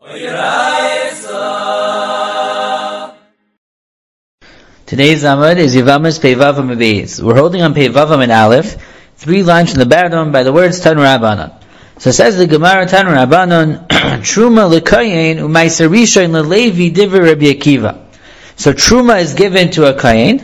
Today's Amud is Yevamos Pei Vavam Beis. We're holding on Pei Vavam and Aleph, 3 lines from the bottom by the words Tanu Rabbanon. So it says the Gemara Tanu Rabbanon, Truma l'kayin u'maiser rishon l'levi divrei Rabbi Akiva. So Truma is given to a kayin.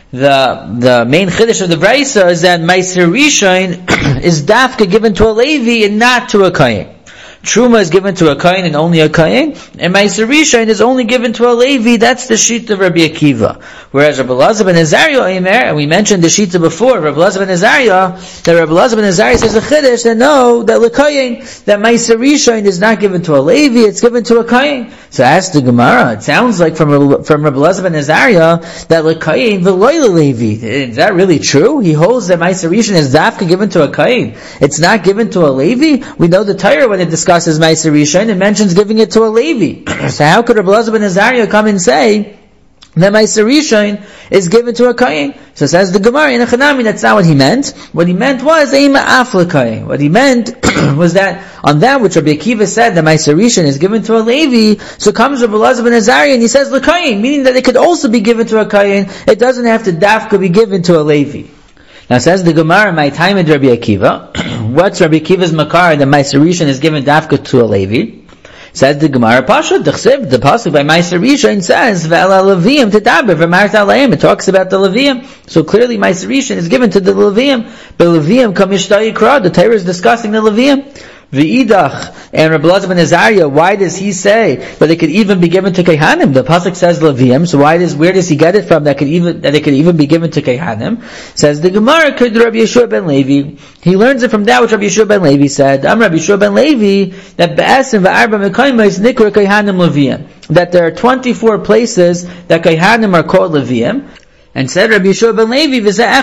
The main chiddush of the Brisa is that maiser rishon is dafka given to a Levi and not to a kayin. Truma is given to a kayin and only a kayin, and maiser rishon is only given to a Levi. That's the sheet of Rabbi Akiva. Whereas Rabbi Elazar ben Azariah, and we mentioned the sheet before, Rabbi Elazar ben Azariah says a chiddush that no, that l'kayin, that maiser rishon is not given to a Levi, it's given to a kayin. So ask the Gemara, it sounds like from Rabbi Elazar ben Azariah that l'kayin v'loy l'Levi. Is that really true? He holds that maiser rishon is dafka given to a kayin. It's not given to a Levi. We know the Torah when it discusses maiser rishon, it mentions giving it to a Levi. So how could Rabbi Elazar ben Azariah come and say that maiser rishon is given to a kayin? So says the Gemara in a Chanami, that's not what he meant. What he meant was eima af l'kayin. What he meant was that on that which Rabbi Akiva said that maiser rishon is given to a Levi, so comes Rabbi Elazar ben Azariah and he says l'kayin, meaning that it could also be given to a kayin. It doesn't have to dafka be given to a Levi. Now says the Gemara, my time at Rabbi Akiva, what's Rabbi Akiva's makar that maiser rishon is given dafka to a Levi? Says the Gemara, Pasha, the pasuk by maiser rishon says, "Ve'ala leviim tedaber v'marta aleim." It talks about the leviim. So clearly, maiser rishon is given to the leviim. But leviim kam yishtai yikra. The Torah is discussing the leviim. V'idach and Rabbi Elazar ben Azariah, why does he say that it could even be given to Kehanim? The pasuk says leviim. So where does he get it from that it could even be given to Kehanim? Says the Gemara, could Rabbi Yeshua ben Levi. He learns it from that which Rabbi Yeshua ben Levi said. Rabbi Yeshua ben Levi that be'asim v'arba mekayimos nikra Kehanim leviim. That there are 24 places that Kehanim are called leviim. And said Rabbi Yeshua ben Levi,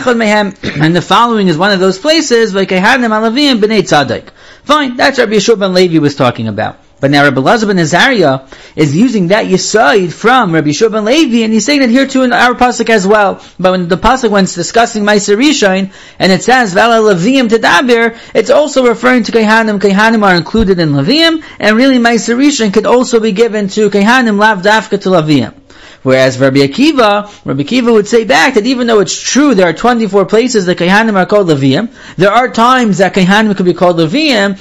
and the following is one of those places, v'kehanim alavim b'nei tzaddik. Fine, that's Rabbi Yeshua ben Levi was talking about. But now Rabbi Elazar ben Azariah is using that Yesod from Rabbi Yeshua ben Levi, and he's saying it here too in our pasuk as well. But when the pasuk when it's discussing maiser rishon, and it says Vala Leviim Tedaber, it's also referring to Kehanim. Kehanim are included in Leviim, and really maiser rishon could also be given to Kehanim, lav dafka to Leviim. Whereas Rabbi Akiva would say back that even though it's true there are 24 places that Kehanim are called Leviim, there are times that Kehanim could be called Leviim,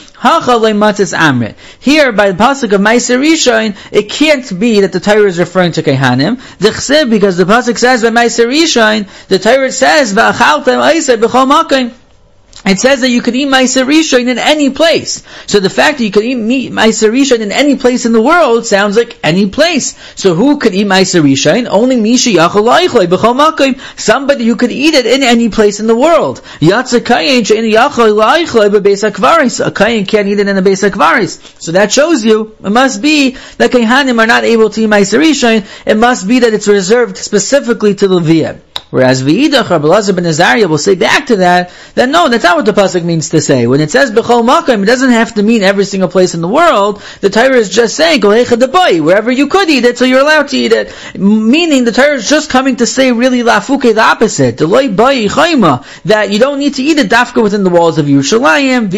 here by the pasuk of maiser rishon, it can't be that the Torah is referring to Kehanim. Because the pasuk says by maiser rishon, the Torah says v'achaltem oisei b'chol makom. It says that you could eat maiser rishon in any place. So the fact that you could eat maiser rishon in any place in the world sounds like any place. So who could eat maiser rishon? Only mishi yachol la'ichloi b'chol makom. Somebody who could eat it in any place in the world. Yatsa kayin she'en yachol la'ichloi b'beis hakvaris. A kayin can't eat it in a beis hakvaris. So that shows you, it must be that Kehanim are not able to eat maiser rishon. It must be that it's reserved specifically to Leviim. Whereas V'idach, Rabbi Elazar ben Azariah will say back to that no, that's not what the pasuk means to say. When it says B'chol Makom, it doesn't have to mean every single place in the world. The Torah is just saying, wherever you could eat it, so you're allowed to eat it. Meaning, the Torah is just coming to say really lafuke, the opposite. That you don't need to eat it dafka within the walls of Yerushalayim.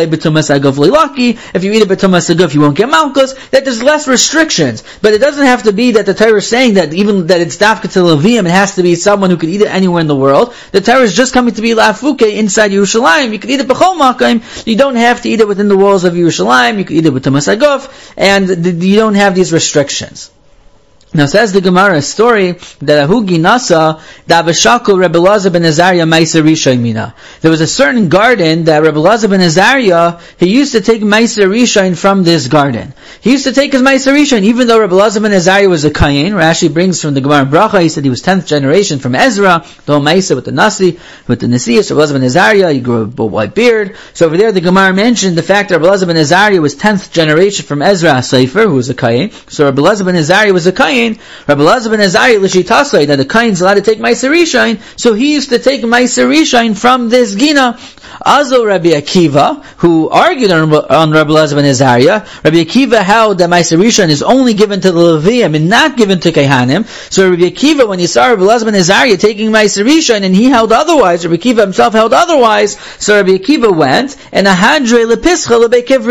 If you eat it b'tumas aguf, you won't get malchus. That there's less restrictions. But it doesn't have to be that the Torah is saying that even that it's dafka to Leviim, it has to be someone who could eat it anywhere in the world. The Torah is just coming to be lafuke inside Yerushalayim. You can eat it b'chol makom. You don't have to eat it within the walls of Yerushalayim. You can eat it with Tumas Aguf, and you don't have these restrictions. Now says the Gemara a story that Ahugi Nasa da B'Shakul Rabbi Elazar ben Azariah maiser rishon mina. There was a certain garden that Rabbi Elazar ben Azariah, he used to take maiser rishon from this garden. He used to take his maiser rishon, even though Rabbi Elazar ben Azariah was a kayin. Rashi brings from the Gemara Bracha, he said he was 10th generation from Ezra, the whole maiser with the Nasi, with the Nasias. Rabbi Elazar ben Azariah, he grew a white beard. So over there the Gemara mentioned the fact that Rabbi Elazar ben Azariah was 10th generation from Ezra HaSefer, who was a kayin. So Rabbi Elazar ben Azariah was a kayin. Rabbi Elazar ben Azariah l'shitasei that the kain's allowed to take maiser rishon, so he used to take maiser rishon from this gina. Azo Rabbi Akiva, who argued on Rabbi Elazar ben Azariah, Rabbi Akiva held that maiser rishon is only given to the Leviim and not given to Kehanim. So Rabbi Akiva, when he saw Rabbi Elazar ben Azariah taking maiser rishon and he held otherwise, Rabbi Akiva himself held otherwise, so Rabbi Akiva went and ahadre lepischa lebei kivri.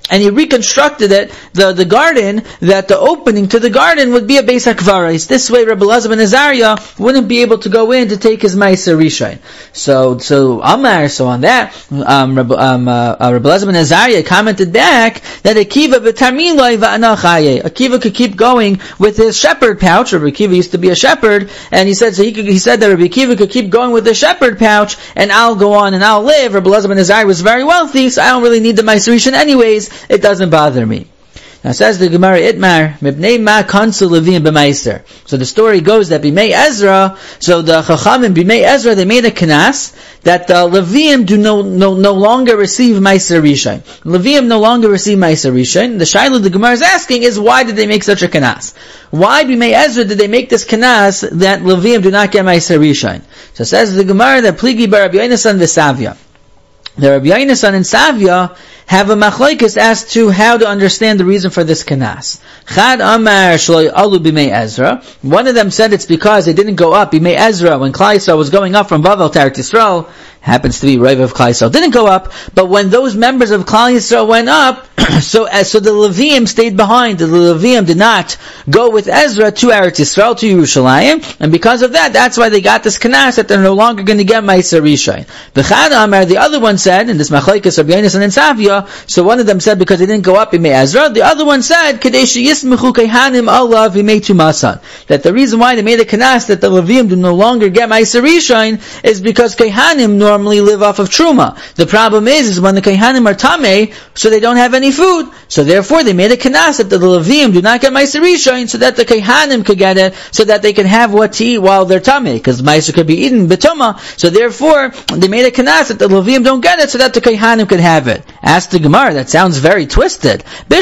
and he reconstructed it, the garden, that the opening to the garden would be a Beis HaKvaros. This way Rabbi Elazar ben Azariah wouldn't be able to go in to take his Ma'aser Rishon. So on that, Rabbi Elazar ben Azariah commented back that Akiva b'tarmiloi va'ana chaye. Akiva could keep going with his shepherd pouch. Rabbi Akiva used to be a shepherd, and he said that Rabbi Akiva could keep going with the shepherd pouch, and I'll go on and I'll live. Rabbi Elazar ben Azariah was very wealthy, so I don't really need the Ma'aser Rishon anyways. It doesn't bother me. Now says the Gemara, Itmar, Mibnei ma kansu Levim b'maiser. So the story goes that Bimei Ezra, so the Chachamim Bimei Ezra, they made a kenas that the Levim do no longer receive Ma'aser Rishon. Levim no longer receive Ma'aser Rishon. The Shaila the Gemara is asking is, why did they make such a kenas? Why Bimei Ezra did they make this kenas that Levim do not get Ma'aser Rishon? So says the Gemara that Pligi bar Rabbi Yonasan v'Savia. The Rabbi Yonasan and Savia have a machlokes as to how to understand the reason for this kenas. Chad Amar Shloi Alu Bimei Ezra. One of them said it's because they didn't go up Bimei Ezra when Klal Yisrael was going up from Bavel to Eretz Yisrael. Happens to be Rav of Klal Yisrael didn't go up, but when those members of Klal Yisrael went up, so the Levim stayed behind. The Levim did not go with Ezra to Eretz Yisrael, to Yerushalayim, and because of that, that's why they got this kenas that they're no longer going to get Ma'aser Rishon. V'chad Amar, the other one said, and this machlokes Rabbi Yonasan and Savia, so one of them said because they didn't go up Bimei Ezra. The other one said Kadesh Yismechu Keihanim Allah V'mei Tumasan, that the reason why they made a kenas that the Levim do no longer get Ma'aser Rishon is because Keihanim normally live off of Truma. The problem is when the Keihanim are Tamei, so they don't have any food. So therefore they made a kenas that the Levim do not get Ma'aser Rishon, so that the Keihanim could get it, so that they can have what to eat while they're Tamei, because Ma'aser could be eaten B'tuma. So therefore they made a kenas that the Levim don't get it, so that the Keihanim could have it. Ask the Gemara, that sounds very twisted. I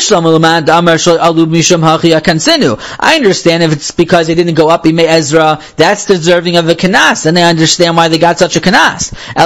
understand if it's because they didn't go up Bimei Ezra, that's deserving of a kenas, and I understand why they got such a kenas.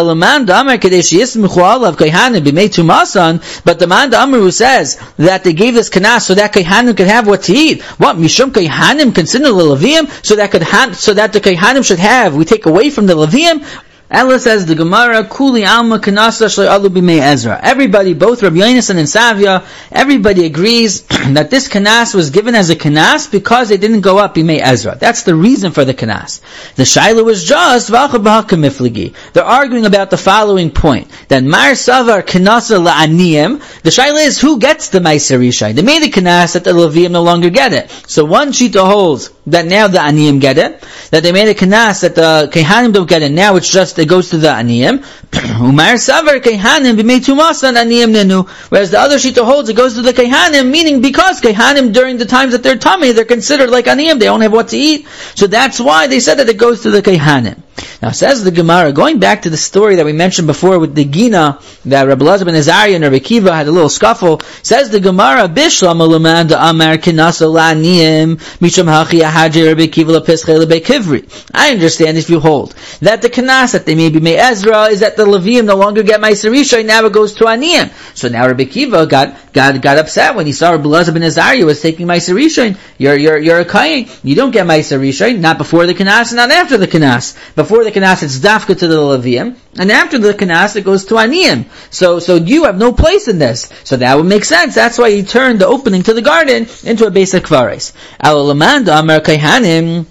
But the man Amr who says that they gave this kenas so that Keihanim could have what to eat. What? Mishum Keihanim consider the Levim, so that the Keihanim should have. We take away from the Levim. Ella says the Gemara, Kuli Alma Kanasa Shloi Alu Bimei Ezra. Everybody, both Rabbi Yonasan and Savia, everybody agrees that this kenas was given as a kenas because they didn't go up Bimei Ezra. That's the reason for the kenas. The Shaila was just V'acha B'haka Mifligi. They're arguing about the following point, that Mar Savar Kanasa La'aniyim. The Shaila is, who gets the Ma'aser Rishon? They made a kenas that the Levim no longer get it. So one shita holds that now the Aniyim get it, that they made a kenas that the Keihanim don't get it, now it's just it goes to the Aniyim. Umar Savar Keihanim B'mei Tumasan Aniyim Nenu. Whereas the other shita holds it goes to the Keihanim, meaning because Keihanim during the times that they're tummy, they're considered like Aniyim, they don't have what to eat. So that's why they said that it goes to the Keihanim. Now says the Gemara, going back to the story that we mentioned before with the Gina, that Rabbi Elazar ben Azariah and Rabbi Akiva had a little scuffle, says the Gemara, Bishlam Aluman da Amar Kinasa La'aniyim Misham Hachi Ahaji Rabbi Akiva Lepischei Lebei Kivri. I understand if you hold that the kenas that they may be Bimei Ezra is that the Levim no longer get Ma'aser Rishon, now it goes to Aniyim. So now Rabbi Akiva got upset when he saw Rabbi Elazar ben Azariah was taking Ma'aser Rishon. You're a Kayin. You don't get Ma'aser Rishon, not before the kenas and not after the kenas. Before the kenas it's dafka to the Levim, and after the kenas it goes to Aniyim. So you have no place in this. So that would make sense. That's why he turned the opening to the garden into a Beis HaKvaros. Alalamanda Amar Keihanim.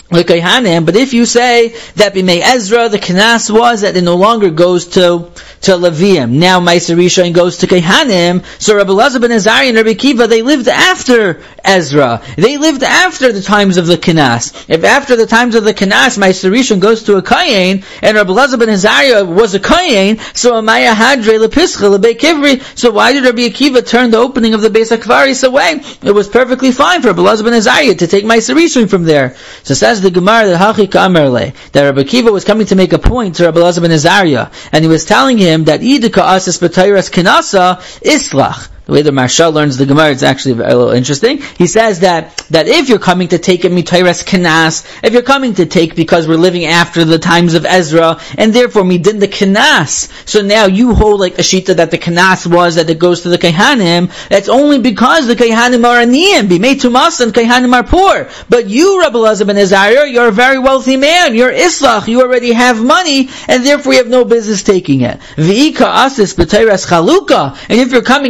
But if you say that Bimei Ezra, the kenas was that it no longer goes to Levim. Now Ma'aser Rishon goes to Keihanim. So Rabbi Elazar ben Azariah and Rabbi Akiva, they lived after Ezra. They lived after the times of the kenas. If after the times of the kenas, Ma'aser Rishon goes to a Kayin, and Rabbi Elazar ben Azariah was a Kayin, so Amaya Hadre Lepischa Lebei Kivri. So why did Rabbi Akiva turn the opening of the Beis HaKvaros away? It was perfectly fine for Rabbi Elazar ben Azariah to take Ma'aser Rishon from there. So says the Gemara that Rabbi Akiva was coming to make a point to Rabbi Elazar ben Azariah, and he was telling him that Idika Asas B'Tayras Kenasa Islach. The way the Marsha learns the Gemara, it's actually a little interesting. He says that if you're coming to take a mitayras kenas, if you're coming to take because we're living after the times of Ezra, and therefore midin the kenas, so now you hold like a shita that the kenas was that it goes to the Keihanim, that's only because the Keihanim are aniyim, bimei tumas, and Keihanim are poor. But you, Rabbi Elazar ben Azariah, you're a very wealthy man, you're islach, you already have money, and therefore you have no business taking it. V'ika asis b'tayras chaluka, and if you're coming not midin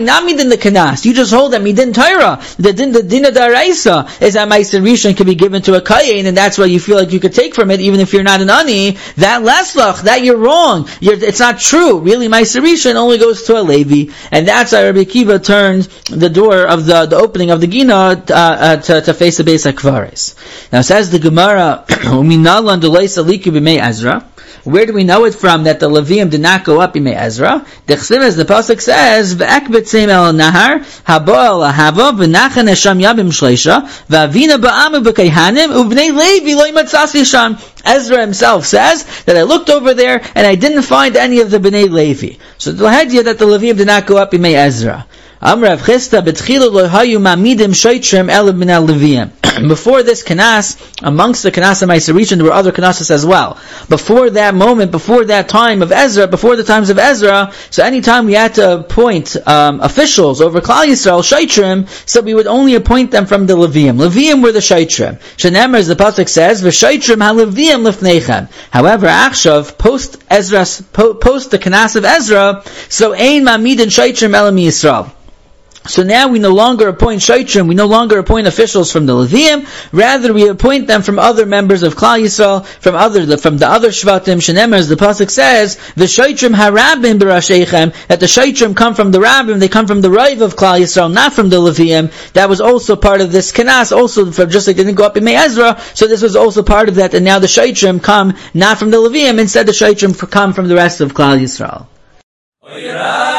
in the Kanas. You just hold that Midin Torah. The Dina Daraisa is that Meiser Rishon can be given to a Kayin, and that's why you feel like you could take from it, even if you're not an Ani. That Leslach, that you're wrong. It's not true. Really, Meiser Rishon only goes to a Levi, and that's why Rabbi Akiva turned the door of the opening of the Gina to face the Beis HaKvares. Now says the Gemara, Uminalan Deleisa Liku b'mei Ezra. Where do we know it from that the Levium did not go up in Ezra? Dechsim, as the pasuk says, "V'ekbetzim el nahar habo el ahava v'nachen esham yabim shleisha v'avina ba'amu b'kayhanim u'bnei Levi lo yimatzasi sham." Ezra himself says that I looked over there and I didn't find any of the Bnei Levi. So the idea that the Levium did not go up in Ezra. Amrav Chista betchilu lo hayu mamidim shoitrim el b'nei Levium. Before this Kanas, amongst the Kanas of Meiser Rishon, there were other Kanasas as well. Before that moment, before that time of Ezra, before the times of Ezra, so anytime we had to appoint officials over Klal Yisrael, Shaitrim, so we would only appoint them from the Levium. Levium were the Shaitrim. Shenemer, as the pasuk says, "V'Shaitrim ha-Levium lifneichem." However, Achshav, post the Kanas of Ezra, so ein mamidin Shaitrim elam Yisrael. So now we no longer appoint Shaitrim, we no longer appoint officials from the Levium, rather we appoint them from other members of Klal Yisrael, from the other Shvatim. Shenemer, as the pasuk says, the Shaitrim harabim b'rasheichem, that the Shaitrim come from the Rabbim, they come from the Raiv of Klal Yisrael, not from the Levium. That was also part of this Kanas, also just like they didn't go up in Ezra, so this was also part of that, and now the Shaitrim come not from the Levium, instead the Shaitrim come from the rest of Klal Yisrael.